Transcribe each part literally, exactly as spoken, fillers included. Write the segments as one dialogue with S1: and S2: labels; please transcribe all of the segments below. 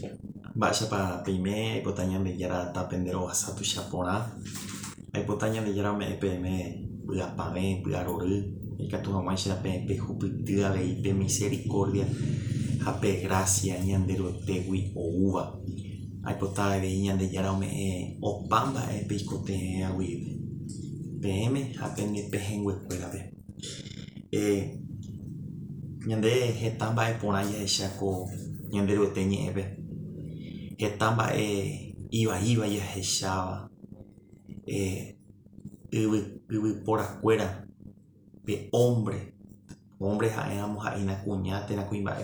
S1: Vaya para pime, potaña me yara tapendero asatu chapora. Hay potaña me yara me peme, la pame, la roril. Y que tu mamá se pe pe jupitida le pe misericordia. Hape gracia ñandero tewi o uva. Hay potaña de ñande yara me o pamba e picote awi. Pm hape ne pehengue cuela pe. Eh, ñande hetamba e ponaya e shako ñandero teñe ebe. Hetamba e iba iba ya heshaba eh ibi ibi por afuera de hombre hombre haemos ahí na cuñate na cuimba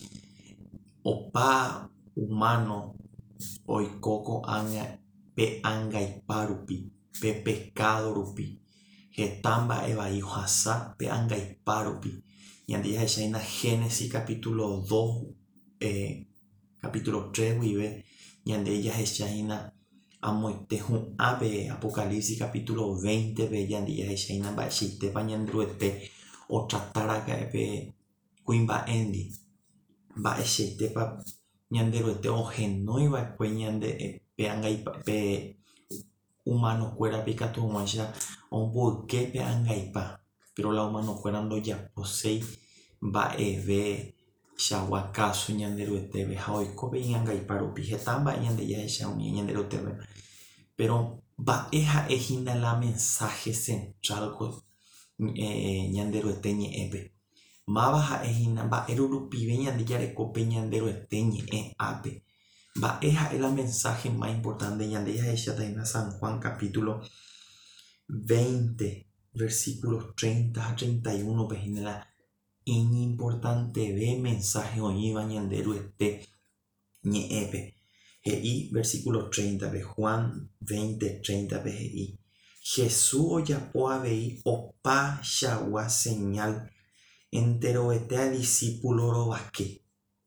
S1: opa humano hoy coco anga pe anga y parupi pe pescado rupi hetamba eva hijo hasa pe anga y parupi y andía en Génesis capítulo dos eh, capítulo tres vive y ande ella es Shaina amoite un ave Apocalipsis capítulo veinte ve y ande ella es Shaina ba shite bañandruete o tratara que ve cuimba endi ba shite pa ñandruete o genoi va cueñande pe anga y pe humano cuera pica tu mancha un burque pe anga y pa pero la humano cuerando ya posei va e ve shawakasu ñandero tebe haoiko be ñanga y parupi hetamba ñande ya shaumi ñandero tebe pero va eja ejina la mensaje central ko eh, ñandero teñe ebe ma baja ejina va erurupi be ñande ya recope ñandero teñe e ape va eja es la mensaje más importante ñande ya está en San Juan capítulo veinte versículos treinta a treinta y uno pues en la importante ve mensaje hoy bañandero este ñepe y versículo treinta de Juan veinte treinta y Jesús ya puede opa shagua señal entero este a discípulo robasque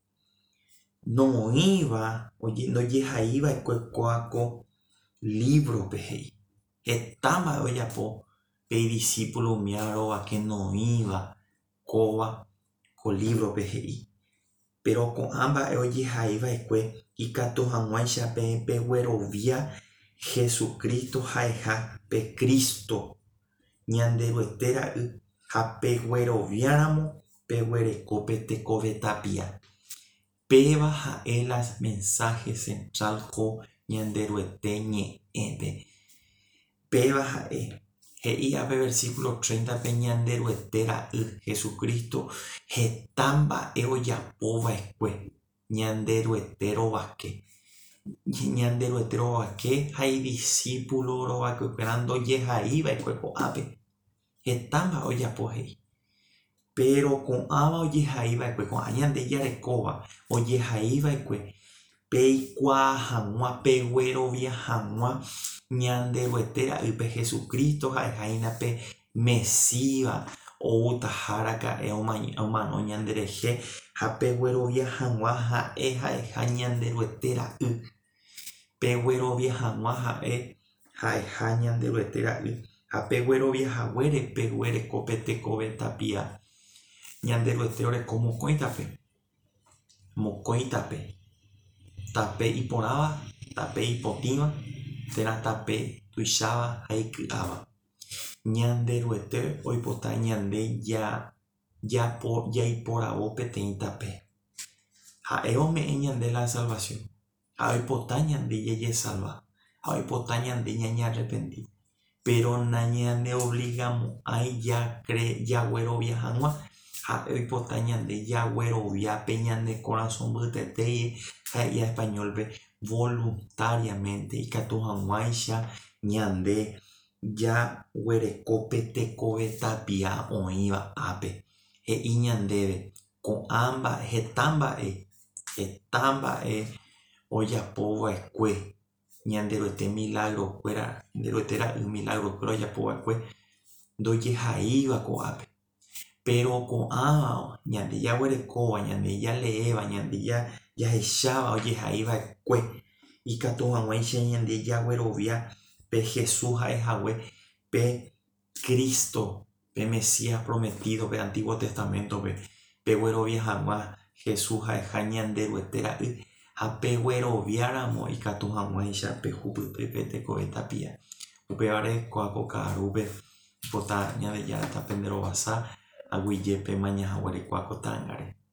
S1: no iba oye no llega iba el cuecoaco libro peje estaba oye po pe discípulo miaro a que no iba coba con libro P G I pero con ambas oye jaiva esque y cato jamuacha pe pe via Jesucristo jaeja pe Cristo ñandero estera ja pe güero viáramo pe güere cope te cobe tapia pe baja el las mensajes central co ñandero eteñe ebe pe baja e y a versículo treinta peñandero etera Jesucristo hetamba eo ya pova esque ñandero etero vasque ñandero etero vasque hay discípulo ro vasque esperando yeja iba esque co ape hetamba o ya poje pero con ama o yeja iba esque con añande ya recoba o yeja iba esque peikua jamua peguero viajamua ñandero etera pe Jesucristo jaina pe Mesías o utaharaka e humano ñandereje hape güero viajamua ja e ja e ja ñandero etera y pe güero viajamua ja e ja e ja ñandero etera y hape güero viajaguere pe güere copete cobe tapia ñandero etero como coitape mocoitape tape iporaba tape ipotima tena tape tuishaba haikyava ñandero ete oipota ñande ya ya por ya iporavo peteĩ tape ha'e ome'ẽ ñande la salvación ha oipota ñande jeje salva ha oipota ñande ñañarrepentí pero nañande obligamos ai ya cre ya güerovia hag̃ua ha oipota ñande ya güeroviápe ñande corazón mbytetei ha'e español pe voluntariamente ikatu hag̃uáicha ñande ya guerekópe tekove tapia oĩva ápe he'i ñandéve ko'ãmba hetamba'e hetamba'e ojapóva'ekue ñanderoete milagrokuéra ñanderoetéra'ỹ milagrokuéra ojapova'ekue ndojehaíva ko'ápe pero ko'ãva ñande jaguerekóva ñande jale'éva ñande jahecháva ojehaíva'ekue ikatu hag̃uáicha ñande jaguerovia pe Jesús jaehague pe Cristo pe Mesías prometido pe Antiguo Testamento pe pe guerovia hag̃ua Jesús jaeha ñanderoetéra'ỹ ha pegueroviáramo ikatu hag̃uáicha pe hupype pe tekove tapia. Upévare ko'áko ka'arúpe pota Ñandejára tape nde rovasa aguyjépe mañahaguére ko'áko ta'ãngáre.